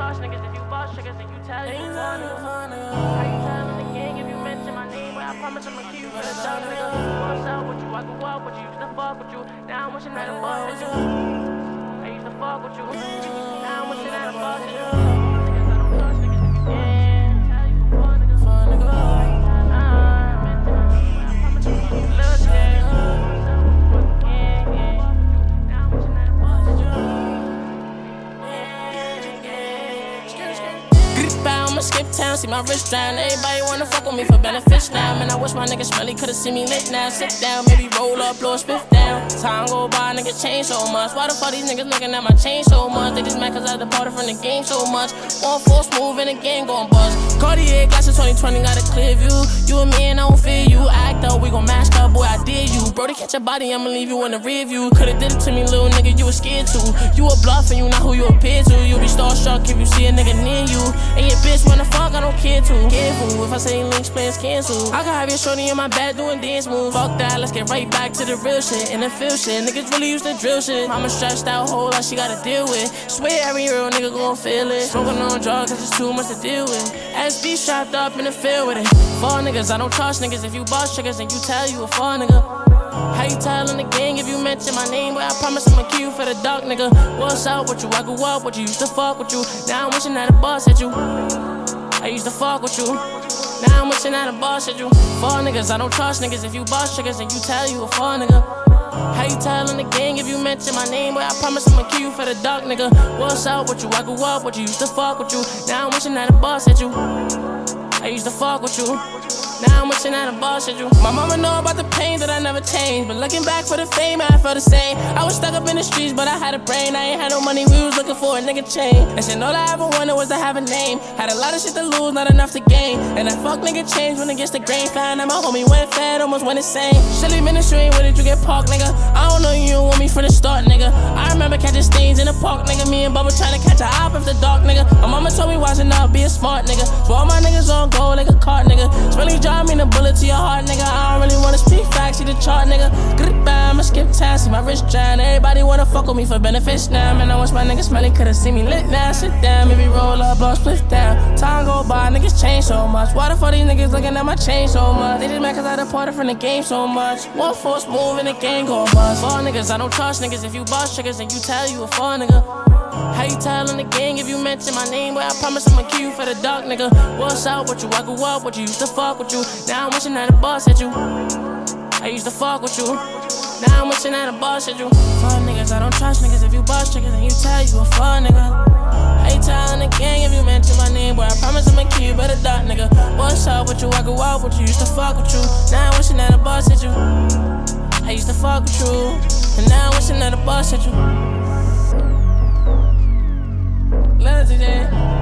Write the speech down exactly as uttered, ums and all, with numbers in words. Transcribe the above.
boss niggas, if you boss chickens, then you tell you a fun nigga. How you telling the gang if you mention my name? Well, I promise I'ma keep you for the dog nigga. What's up with you? I grew up with you, used to fuck with you. Now I'm wishing that a boss with you. I used to fuck with you. Now I'm wishing that a boss with you. Niggas, I don't trust niggas, if you yeah. Tell you a fun nigga. Fun nigga. Nah, mention my name. Well, I promise I'ma keep you little shit. Skip town, see my wrist drown. Everybody wanna fuck with me for benefits now. Man, I wish my niggas really could've seen me lit now. Sit down, maybe roll up, blow a spiff down. Time go by, niggas change so much. Why the fuck these niggas looking at my chain so much? They just mad cause I departed from the game so much. One force move and the game gon' buzz. Cartier glasses twenty twenty got a clear view. You and me and I don't fear you. Act up, we gon' mask up, boy, I dare you. Bro, to catch your body, I'ma leave you in the rear view. Could've did it to me, little nigga, you was scared to. You a bluff and you not who you appear to. You be starstruck if you see a nigga near you. And your bitch wanna fuck, I don't care to. Careful, if I say links, plans cancel. I can have your shorty in my bed doing dance moves. Fuck that, let's get right back to the real shit. And the feel shit, niggas really used to drill shit. Mama stressed out, whole lot she gotta deal with. Swear every real nigga gon' feel it. Smoking on drugs, cause it's too much to deal with. S B strapped up in the field with it. Fall niggas, I don't trust niggas. If you boss triggers, then you tell you a fall nigga. How you tellin' the gang if you mention my name? But I promise I'ma kill you for the dark nigga. What's up with you? I grew up with you, used to fuck with you. Now I'm wishing that a boss hit you. I used to fuck with you. Now I'm wishing that a boss hit you. Fall niggas, I don't trust niggas. If you boss triggers, then you tell you a fall nigga. How you tellin' the gang if you mention my name? But I promise I'ma kill you for the dark nigga. What's up with you? I grew up with you, used to fuck with you. Now I'm wishing that a boss hit you. I used to fuck with you. Now I'm wishing that a boss hit you. My mama know about the pain that I never changed, but looking back for the fame, I felt the same. I was stuck up in the streets, but I had a brain. I ain't had no money, we was looking for a nigga chain. And shit, all I ever wanted was to have a name. Had a lot of shit to lose, not enough to gain. And that fuck nigga changed when it gets the grain. Found out my homie went fed, almost went insane. Shelly ministry, where did you get parked, nigga? I don't know, you don't want me from the start, nigga. I remember catching stains in the park, nigga. Me and Bubba trying to catch a op after dark, nigga. My mama told me watching out, be a smart nigga. So all my niggas on go like a cart, nigga. Smelly job mean a bullet to your heart, nigga. I don't really wanna speak facts, see the chart, nigga. Goodbye, I'ma skip town, see my wrist drown. Everybody wanna fuck with me for benefits now. Man, I wish my niggas smelly could've seen me lit now. Sit down, maybe roll up, blow split down. Time go by, niggas change so much. Why the fuck these niggas looking at my chain so much? They just mad cause I departed from the game so much. One force move and the gang gon' bust. Fall niggas, I don't trust niggas. If you boss triggers, then you tell you a fall nigga. How you tellin' the gang if you mention my name? But I promise I'ma kill you for the dark nigga. What's up with you? I grew up with you, used to fuck with you. Now I'm wishing that a boss hit you. I used to fuck with you. Now I'm wishing that a boss hit you. Fuck niggas, I don't trust niggas. If you boss triggers, then you tell you a fuck nigga. How you tellin' the gang if you mention my name? But I promise I'ma kill you for the dark nigga. What's up with you? I grew up with you, used to fuck with you. Now I'm wishing that a boss hit you. I used to fuck with you. And now I'm wishing that a boss hit you. Love today.